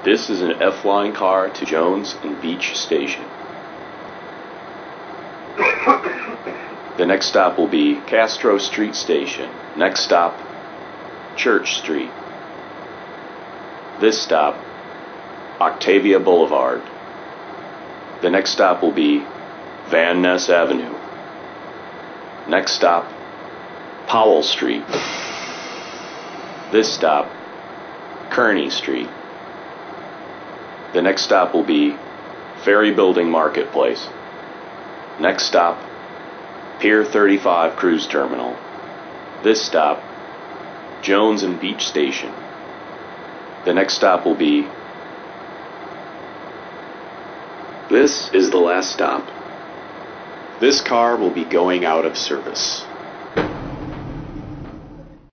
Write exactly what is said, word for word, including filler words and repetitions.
This is an F-Line car to Jones and Beach Station. The next stop will be Castro Street Station. Next stop, Church Street. This stop, Octavia Boulevard. The next stop will be Van Ness Avenue. Next stop, Powell Street. This stop, Kearny Street. The next stop will be Ferry Building Marketplace. Next stop, Pier thirty-five Cruise Terminal. This stop, Jones and Beach Station. The next stop will be... This is the last stop. This car will be going out of service.